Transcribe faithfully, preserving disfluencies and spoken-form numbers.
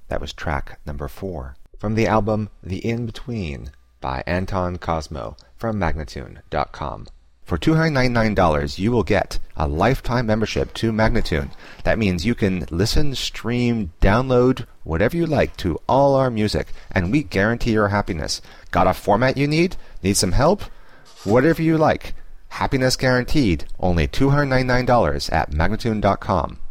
That was track number four. From the album The In-Between by Anton Cosmo from Magnatune dot com. For two hundred ninety-nine dollars, you will get a lifetime membership to Magnatune. That means you can listen, stream, download, whatever you like to all our music, and we guarantee your happiness. Got a format you need? Need some help? Whatever you like. Happiness guaranteed. Only two hundred ninety-nine dollars at Magnatune dot com.